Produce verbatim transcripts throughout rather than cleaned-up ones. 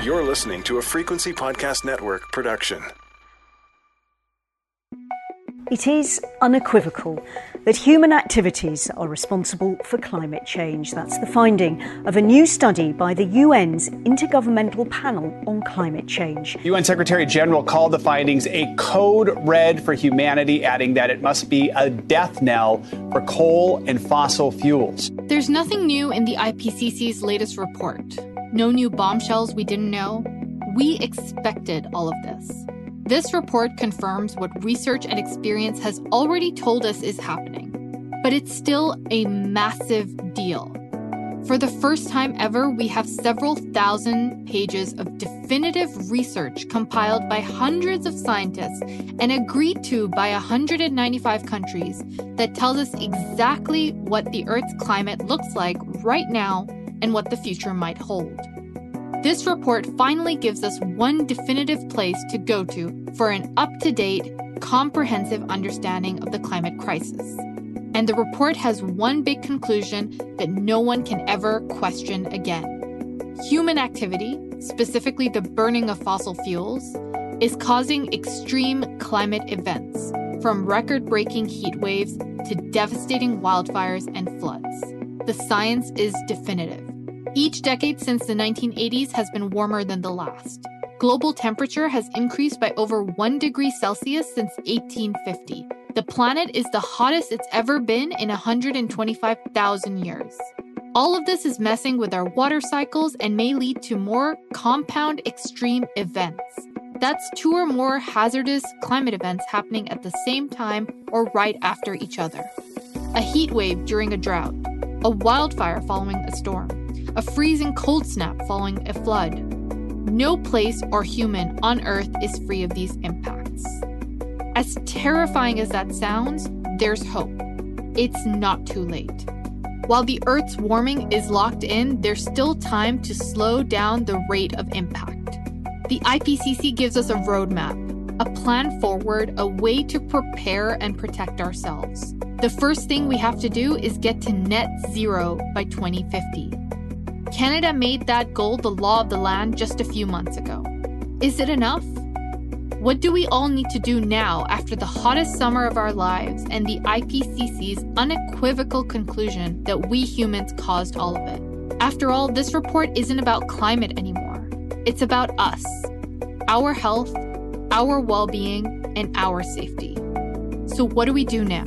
You're listening to a Frequency Podcast Network production. It is unequivocal that human activities are responsible for climate change. That's the finding of a new study by the U N's Intergovernmental Panel on Climate Change. U N Secretary General called the findings a code red for humanity, adding that it must be a death knell for coal and fossil fuels. There's nothing new in the I P C C's latest report. No new bombshells we didn't know. We expected all of this. This report confirms what research and experience has already told us is happening. But it's still a massive deal. For the first time ever, we have several thousand pages of definitive research compiled by hundreds of scientists and agreed to by one hundred ninety-five countries that tells us exactly what the Earth's climate looks like right now and what the future might hold. This report finally gives us one definitive place to go to for an up-to-date, comprehensive understanding of the climate crisis. And the report has one big conclusion that no one can ever question again. Human activity, specifically the burning of fossil fuels, is causing extreme climate events, from record-breaking heat waves to devastating wildfires and floods. The science is definitive. Each decade since the nineteen eighties has been warmer than the last. Global temperature has increased by over one degree Celsius since eighteen fifty. The planet is the hottest it's ever been in one hundred twenty-five thousand years. All of this is messing with our water cycles and may lead to more compound extreme events. That's two or more hazardous climate events happening at the same time or right after each other. A heat wave during a drought, a wildfire following a storm, a freezing cold snap following a flood. No place or human on Earth is free of these impacts. As terrifying as that sounds, there's hope. It's not too late. While the Earth's warming is locked in, there's still time to slow down the rate of impact. The I P C C gives us a roadmap, a plan forward, a way to prepare and protect ourselves. The first thing we have to do is get to net zero by twenty fifty. Canada made that goal the law of the land just a few months ago. Is it enough? What do we all need to do now after the hottest summer of our lives and the I P C C's unequivocal conclusion that we humans caused all of it? After all, this report isn't about climate anymore. It's about us, our health, our well-being, and our safety. So what do we do now?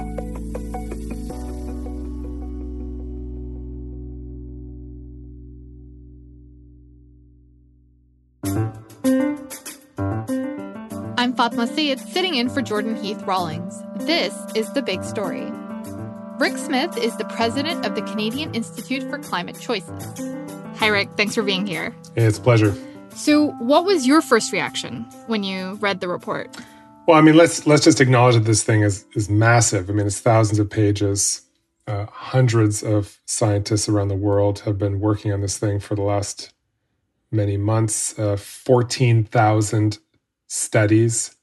I'm Fatma Sayed, sitting in for Jordan Heath Rawlings. This is The Big Story. Rick Smith is the president of the Canadian Institute for Climate Choices. Hi, Rick. Thanks for being here. Hey, it's a pleasure. So what was your first reaction when you read the report? Well, I mean, let's let's just acknowledge that this thing is, is massive. I mean, it's thousands of pages. Uh, hundreds of scientists around the world have been working on this thing for the last many months. Uh, fourteen thousand studies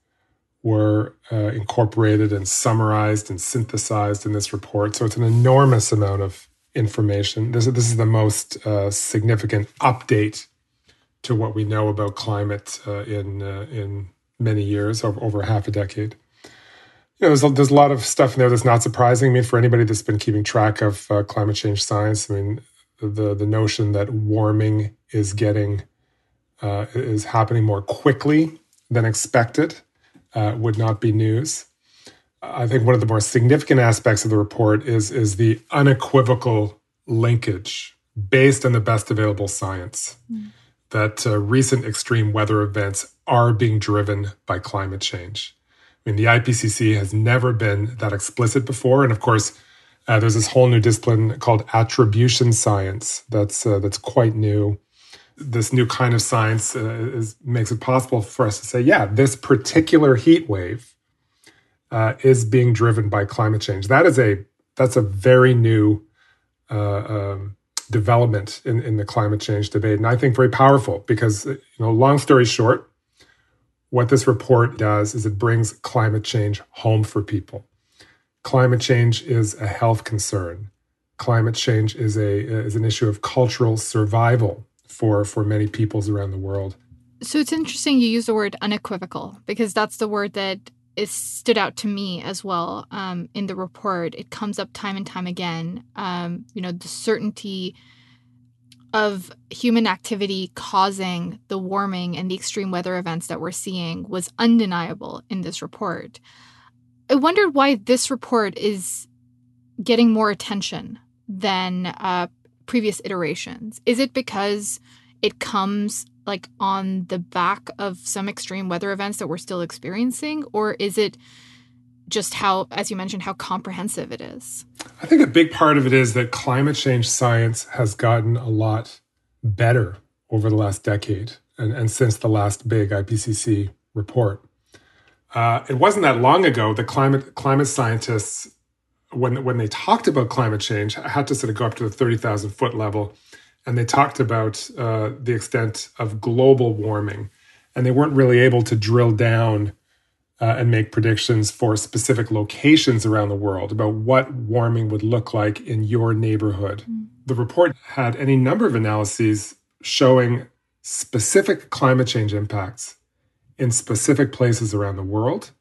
were uh, incorporated and summarized and synthesized in this report. So it's an enormous amount of information. This, this is the most uh, significant update to what we know about climate uh, in uh, in many years, over, over half a decade. You know, there's a, there's a lot of stuff in there that's not surprising. I mean, for anybody that's been keeping track of uh, climate change science, I mean, the the notion that warming is getting uh, is happening more quickly than expected uh, would not be news. I think one of the more significant aspects of the report is, is the unequivocal linkage based on the best available science mm. that uh, recent extreme weather events are being driven by climate change. I mean, the I P C C has never been that explicit before. And of course, uh, there's this whole new discipline called attribution science that's uh, that's quite new. This new kind of science uh, is, makes it possible for us to say, yeah, this particular heat wave uh, is being driven by climate change. That is a that's a very new uh, um, development in, in the climate change debate, and I think very powerful because, you know, long story short, what this report does is it brings climate change home for people. Climate change is a health concern. Climate change is a is an issue of cultural survival for, for many peoples around the world. So it's interesting you use the word unequivocal, because that's the word that is stood out to me as well um, in the report. It comes up time and time again. Um, you know, the certainty of human activity causing the warming and the extreme weather events that we're seeing was undeniable in this report. I wondered why this report is getting more attention than uh, previous iterations. Is it because it comes like on the back of some extreme weather events that we're still experiencing? Or is it just how, as you mentioned, how comprehensive it is? I think a big part of it is that climate change science has gotten a lot better over the last decade and, and since the last big I P C C report. Uh, it wasn't that long ago that climate climate scientists, when, when they talked about climate change, had to sort of go up to the thirty thousand foot level. And they talked about uh, the extent of global warming. And they weren't really able to drill down uh, and make predictions for specific locations around the world about what warming would look like in your neighborhood. Mm. The report had any number of analyses showing specific climate change impacts in specific places around the world.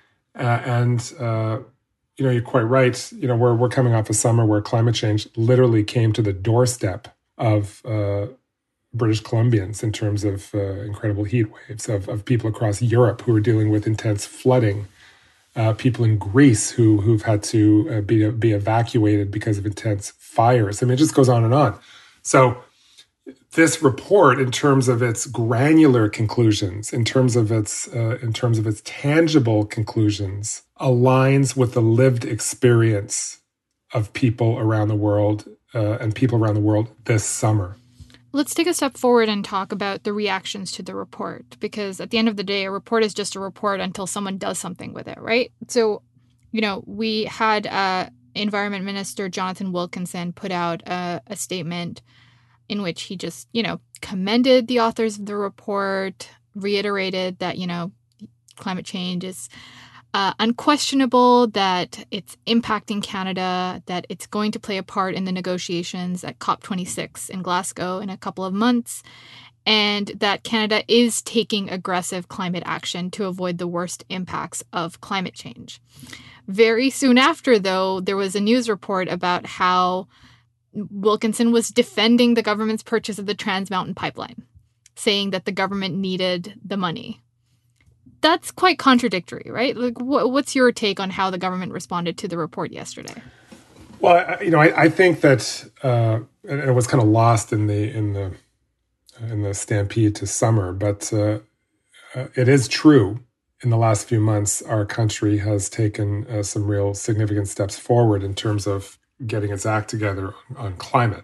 Uh, and, uh, you know, you're quite right. You know, we're, we're coming off a summer where climate change literally came to the doorstep of uh, British Columbians in terms of uh, incredible heat waves, of, of people across Europe who are dealing with intense flooding, uh, people in Greece who, who've had to uh, be, be evacuated because of intense fires. I mean, it just goes on and on. So this report, in terms of its granular conclusions, in terms of its, uh, in terms of its tangible conclusions, aligns with the lived experience of people around the world Uh, and people around the world this summer. Let's take a step forward and talk about the reactions to the report, because at the end of the day, a report is just a report until someone does something with it, right? So, you know, we had uh, Environment Minister Jonathan Wilkinson put out a, a statement in which he just, you know, commended the authors of the report, reiterated that, you know, climate change is Uh, unquestionable, that it's impacting Canada, that it's going to play a part in the negotiations at COP twenty-six in Glasgow in a couple of months, and that Canada is taking aggressive climate action to avoid the worst impacts of climate change. Very soon after, though, there was a news report about how Wilkinson was defending the government's purchase of the Trans Mountain Pipeline, saying that the government needed the money. That's quite contradictory, right? Like, wh- what's your take on how the government responded to the report yesterday? Well, I, you know, I, I think that uh, and it was kind of lost in the in the in the stampede to summer, but uh, uh, it is true. In the last few months, our country has taken uh, some real significant steps forward in terms of getting its act together on, on climate.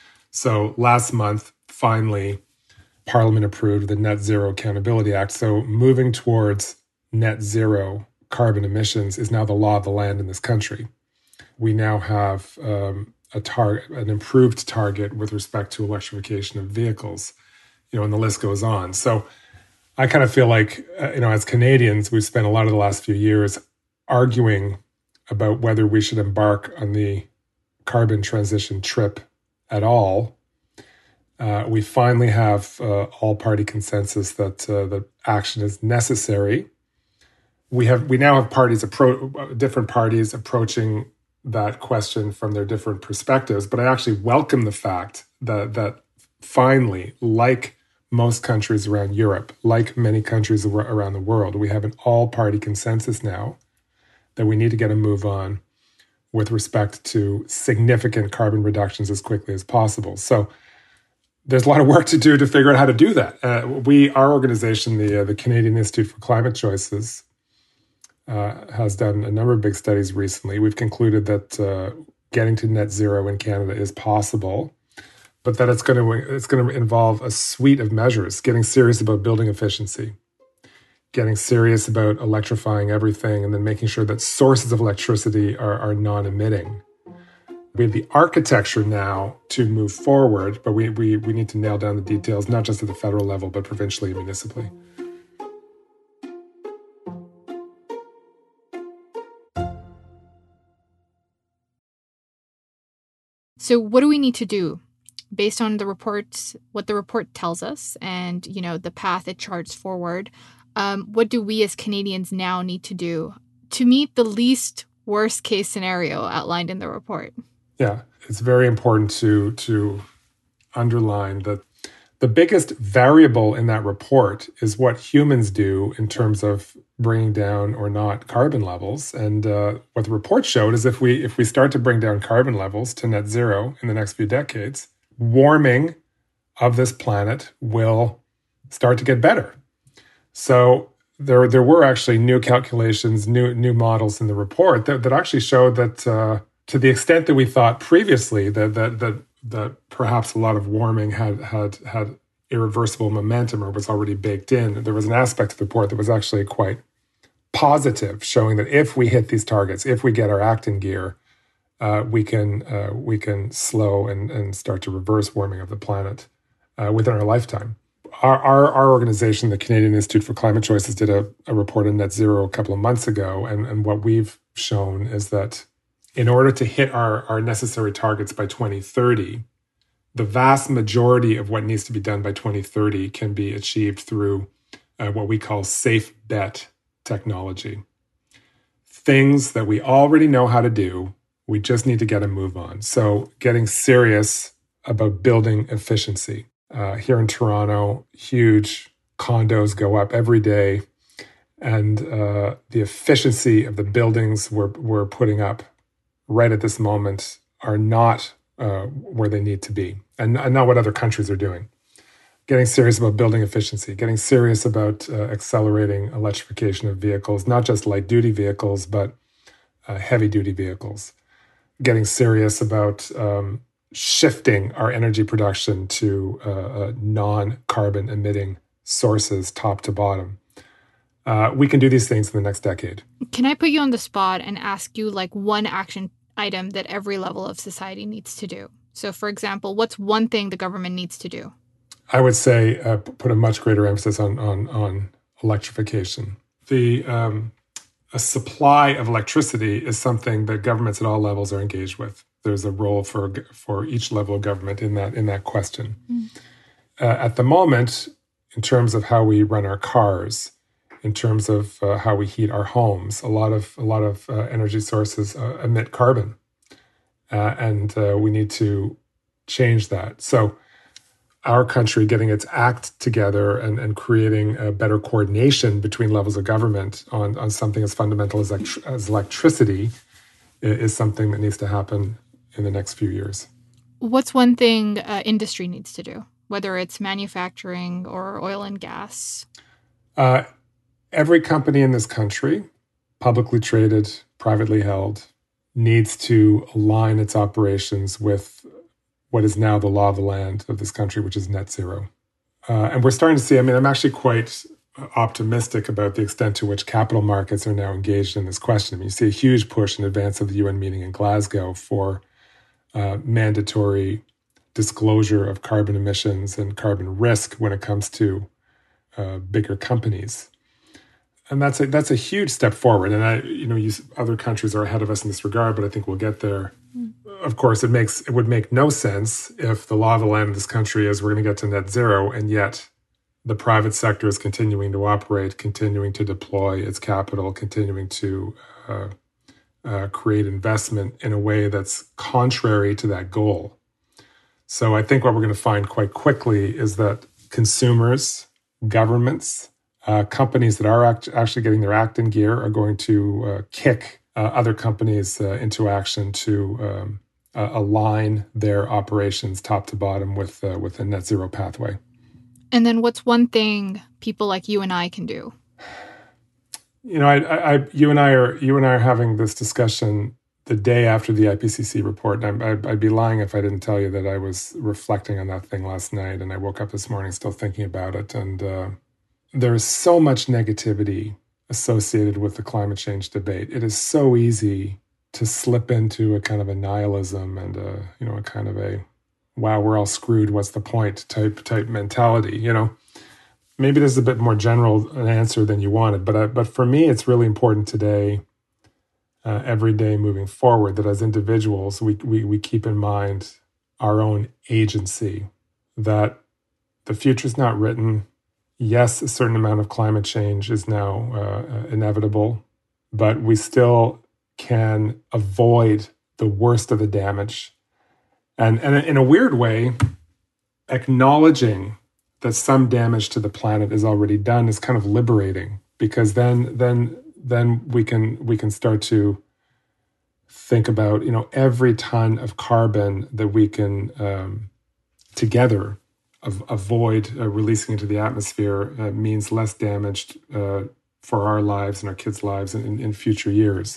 So last month, finally, Parliament approved the Net Zero Accountability Act. So moving towards net zero carbon emissions is now the law of the land in this country. We now have um, a tar- an improved target with respect to electrification of vehicles, you know, and the list goes on. So I kind of feel like, uh, you know, as Canadians, we've spent a lot of the last few years arguing about whether we should embark on the carbon transition trip at all. Uh, we finally have uh, all-party consensus that uh, that action is necessary. We have we now have parties appro- different parties approaching that question from their different perspectives. But I actually welcome the fact that that finally, like most countries around Europe, like many countries around the world, we have an all-party consensus now that we need to get a move on with respect to significant carbon reductions as quickly as possible. So there's a lot of work to do to figure out how to do that. Uh, we, our organization, the uh, the Canadian Institute for Climate Choices, uh, has done a number of big studies recently. We've concluded that uh, getting to net zero in Canada is possible, but that it's going to it's going to involve a suite of measures. Getting serious about building efficiency, getting serious about electrifying everything, and then making sure that sources of electricity are, are non-emitting. We have the architecture now to move forward, but we, we, we need to nail down the details, not just at the federal level, but provincially and municipally. So what do we need to do based on the reports, what the report tells us and, you know, the path it charts forward, um, what do we as Canadians now need to do to meet the least worst case scenario outlined in the report? Yeah, it's very important to to underline that the biggest variable in that report is what humans do in terms of bringing down or not carbon levels. And uh, what the report showed is if we if we start to bring down carbon levels to net zero in the next few decades, warming of this planet will start to get better. So there there were actually new calculations, new new models in the report that, that actually showed that uh, to the extent that we thought previously that that that that perhaps a lot of warming had had had irreversible momentum or was already baked in, there was an aspect of the report that was actually quite positive, showing that if we hit these targets, if we get our act in gear, uh, we can uh, we can slow and, and start to reverse warming of the planet uh, within our lifetime. Our, our our organization, the Canadian Institute for Climate Choices, did a, a report on net zero a couple of months ago, and, and what we've shown is that in order to hit our, our necessary targets by twenty thirty, the vast majority of what needs to be done by twenty thirty can be achieved through uh, what we call safe bet technology. Things that we already know how to do, we just need to get a move on. So getting serious about building efficiency. Uh, here in Toronto, huge condos go up every day, and uh, the efficiency of the buildings we're, we're putting up right at this moment are not uh, where they need to be, and, and not what other countries are doing. Getting serious about building efficiency, getting serious about uh, accelerating electrification of vehicles, not just light-duty vehicles, but uh, heavy-duty vehicles. Getting serious about um, shifting our energy production to uh, uh, non-carbon emitting sources, top to bottom. Uh, we can do these things in the next decade. Can I put you on the spot and ask you like one action item that every level of society needs to do? So, for example, what's one thing the government needs to do? I would say uh, put a much greater emphasis on on, on electrification. The um, a supply of electricity is something that governments at all levels are engaged with. There's a role for for each level of government in that in that question. Mm. Uh, at the moment, in terms of how we run our cars, in terms of uh, how we heat our homes, a lot of a lot of uh, energy sources uh, emit carbon, uh, and uh, we need to change that. So, our country getting its act together and, and creating a better coordination between levels of government on, on something as fundamental as, elect- as electricity is something that needs to happen in the next few years. What's one thing uh, industry needs to do, whether it's manufacturing or oil and gas? Uh, every company in this country, publicly traded, privately held, needs to align its operations with what is now the law of the land of this country, which is net zero. Uh, and we're starting to see, I mean, I'm actually quite optimistic about the extent to which capital markets are now engaged in this question. I mean, you see a huge push in advance of the U N meeting in Glasgow for uh, mandatory disclosure of carbon emissions and carbon risk when it comes to uh, bigger companies. And that's a, that's a huge step forward. And I, you know, you, other countries are ahead of us in this regard, but I think we'll get there. Mm. Of course, it makes it would make no sense if the law of the land of this country is we're going to get to net zero, and yet the private sector is continuing to operate, continuing to deploy its capital, continuing to uh, uh, create investment in a way that's contrary to that goal. So I think what we're going to find quite quickly is that consumers, governments, uh, companies that are act- actually getting their act in gear are going to uh, kick uh, other companies uh, into action to um, uh, align their operations top to bottom with uh, with a net zero pathway. And then what's one thing people like you and I can do? You know, I, I, you and I are you and I are having this discussion the day after the I P C C report. And I, I'd be lying if I didn't tell you that I was reflecting on that thing last night, and I woke up this morning still thinking about it. And uh, there is so much negativity associated with the climate change debate. It is so easy to slip into a kind of a nihilism and a, you know, a kind of a, wow, we're all screwed, what's the point type type mentality, you know. Maybe this is a bit more general an answer than you wanted, but I, but for me, it's really important today, uh, every day moving forward, that as individuals, we, we we keep in mind our own agency, that the future's not written. Yes, a certain amount of climate change is now uh, inevitable, but we still can avoid the worst of the damage. And, and in a weird way, acknowledging that some damage to the planet is already done is kind of liberating, because then then then we can we can start to think about, you know, every ton of carbon that we can um, together av- avoid uh, releasing into the atmosphere uh, means less damage uh, for our lives and our kids' lives in, in future years.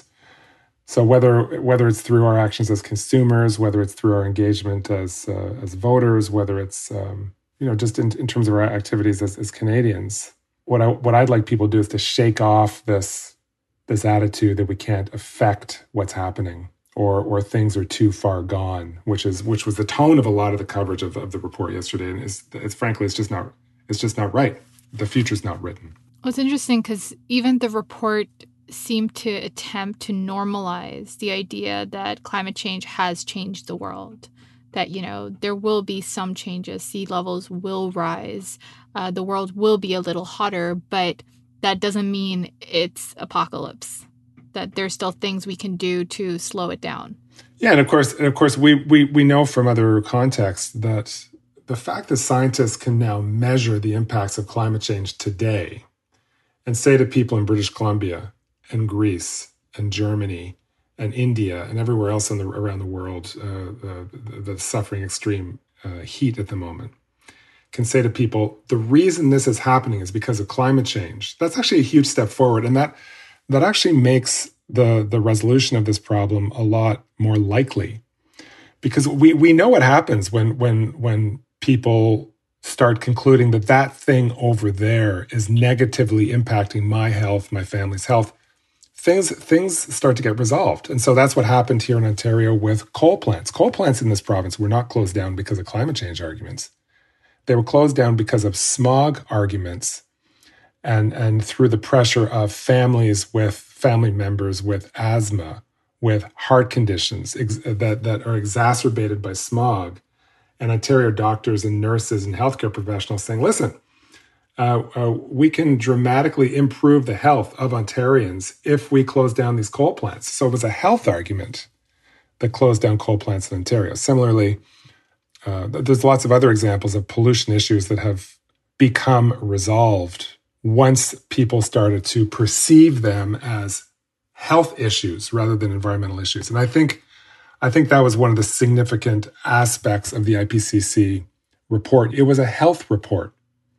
So whether whether it's through our actions as consumers, whether it's through our engagement as uh, as voters, whether it's um, you know just in, in terms of our activities as, as Canadians, what I what I'd like people to do is to shake off this this attitude that we can't affect what's happening, or or things are too far gone, which is which was the tone of a lot of the coverage of, of the report yesterday, and it's, it's frankly it's just not it's just not right. The future's not written. Well, it's interesting because even the report seem to attempt to normalize the idea that climate change has changed the world, that, you know, there will be some changes, sea levels will rise, uh, the world will be a little hotter, but that doesn't mean it's apocalypse, that there's still things we can do to slow it down. Yeah, and of course, and of course, we we we know from other contexts that the fact that scientists can now measure the impacts of climate change today and say to people in British Columbia and Greece and Germany and India and everywhere else in the, around the world uh, uh, that's suffering extreme uh, heat at the moment, can say to people, the reason this is happening is because of climate change. That's actually a huge step forward. And that that actually makes the, the resolution of this problem a lot more likely. Because we, we know what happens when when when people start concluding that that thing over there is negatively impacting my health, my family's health. Things things start to get resolved. And so that's what happened here in Ontario with coal plants. Coal plants in this province were not closed down because of climate change arguments. They were closed down because of smog arguments and, and through the pressure of families with family members with asthma, with heart conditions ex- that, that are exacerbated by smog. And Ontario doctors and nurses and healthcare professionals saying, listen, Uh, uh, we can dramatically improve the health of Ontarians if we close down these coal plants. So it was a health argument that closed down coal plants in Ontario. Similarly, uh, there's lots of other examples of pollution issues that have become resolved once people started to perceive them as health issues rather than environmental issues. And I think, I think that was one of the significant aspects of the I P C C report. It was a health report.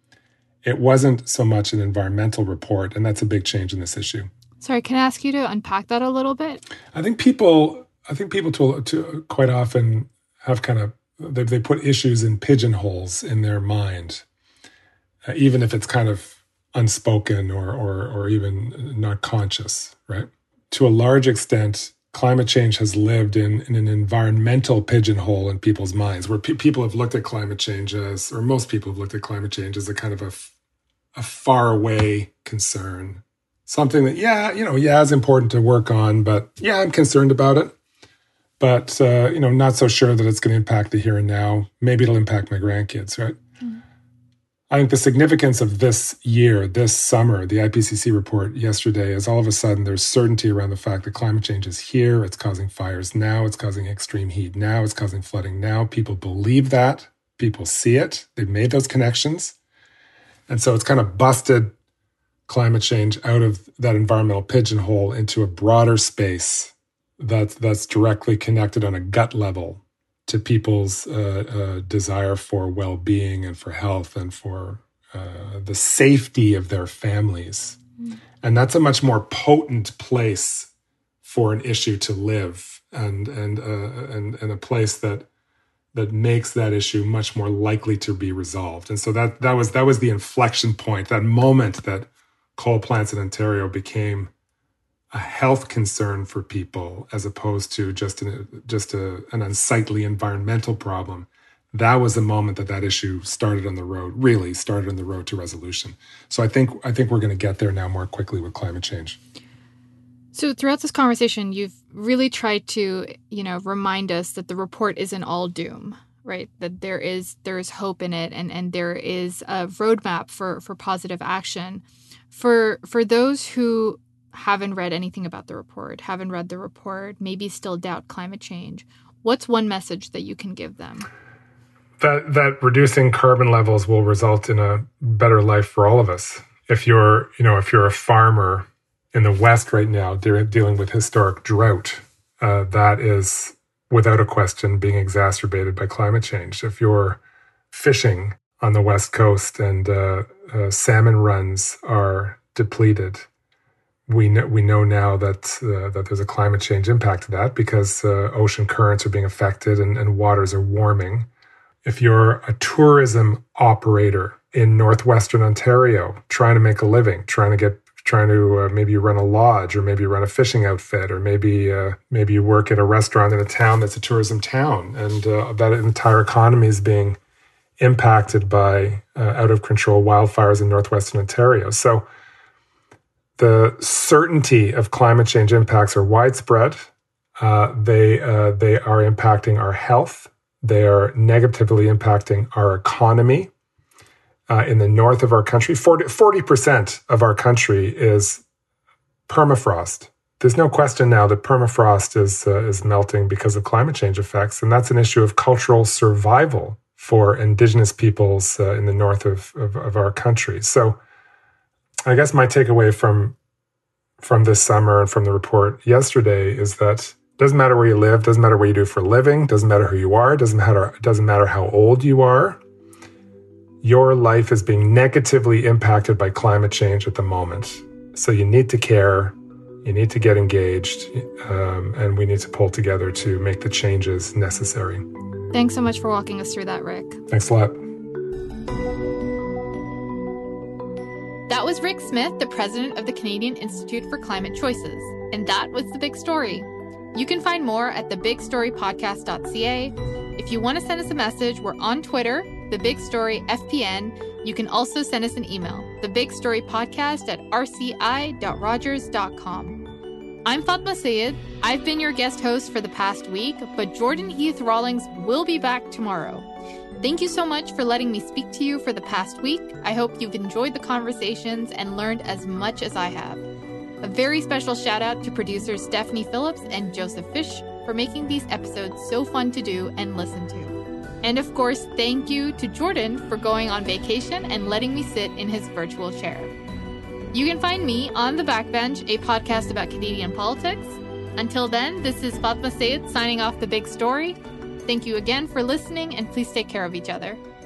It wasn't so much an environmental report, and that's a big change in this issue. Sorry, can I ask you to unpack that a little bit? I think people, I think people to, to quite often have kind of they, they put issues in pigeonholes in their mind, uh, even if it's kind of unspoken or or or even not conscious, right? To a large extent, climate change has lived in, in an environmental pigeonhole in people's minds, where pe- people have looked at climate change as, or most people have looked at climate change as a kind of a a far away concern, something that, yeah, you know, yeah, it's important to work on, but yeah, I'm concerned about it, but, uh, you know, not so sure that it's going to impact the here and now. Maybe it'll impact my grandkids, right? Mm-hmm. I think the significance of this year, this summer, the I P C C report yesterday, is all of a sudden there's certainty around the fact that climate change is here. It's causing fires now. It's causing extreme heat now. It's causing flooding now. People believe that. People see it. They've made those connections. And so it's kind of busted climate change out of that environmental pigeonhole into a broader space that's, that's directly connected on a gut level to people's uh, uh, desire for well-being and for health and for uh, the safety of their families. Mm. And that's a much more potent place for an issue to live, and and uh, and, and a place that that makes that issue much more likely to be resolved. And so that that was that was the inflection point, that moment that coal plants in Ontario became a health concern for people as opposed to just an, just a, an unsightly environmental problem. That was the moment that that issue started on the road, really started on the road to resolution. So I think I think we're going to get there now more quickly with climate change. So throughout this conversation, you've really tried to, you know, remind us that the report isn't all doom, right? That there is there is hope in it, and, and there is a roadmap for, for positive action. For for those who haven't read anything about the report, haven't read the report, maybe still doubt climate change, what's one message that you can give them? That that reducing carbon levels will result in a better life for all of us. If you're, you know, if you're a farmer in the West right now, they're dealing with historic drought, uh, that is without a question being exacerbated by climate change. If you're fishing on the West Coast and uh, uh, salmon runs are depleted, we know, we know now that uh, that there's a climate change impact to that because uh, ocean currents are being affected and, and waters are warming. If you're a tourism operator in northwestern Ontario, trying to make a living, trying to get, trying to uh, maybe run a lodge, or maybe run a fishing outfit, or maybe uh, maybe you work at a restaurant in a town that's a tourism town, and uh, that entire economy is being impacted by uh, out of control wildfires in northwestern Ontario. So the certainty of climate change impacts are widespread. Uh, they uh, they are impacting our health. They are negatively impacting our economy. Uh, in the north of our country, forty percent of our country is permafrost. There's no question now that permafrost is uh, is melting because of climate change effects, and that's an issue of cultural survival for Indigenous peoples uh, in the north of, of, of our country. So I guess my takeaway from from this summer and from the report yesterday is that it doesn't matter where you live, doesn't matter what you do for a living, doesn't matter who you are, doesn't matter, it doesn't matter how old you are. Your life is being negatively impacted by climate change at the moment. So you need to care, you need to get engaged, um, and we need to pull together to make the changes necessary. Thanks so much for walking us through that, Rick. Thanks a lot. That was Rick Smith, the president of the Canadian Institute for Climate Choices. And that was The Big Story. You can find more at the big story podcast dot c a. If you want to send us a message, we're on Twitter, The Big Story F P N. You can also send us an email, thebigstorypodcast at r c i dot rogers dot com. I'm Fatma Sayed. I've been your guest host for the past week, but Jordan Heath Rawlings will be back tomorrow. Thank you so much for letting me speak to you for the past week. I hope you've enjoyed the conversations and learned as much as I have. A very special shout out to producers Stephanie Phillips and Joseph Fish for making these episodes so fun to do and listen to. And of course, thank you to Jordan for going on vacation and letting me sit in his virtual chair. You can find me on The Backbench, a podcast about Canadian politics. Until then, this is Fatma Sayed signing off The Big Story. Thank you again for listening, and please take care of each other.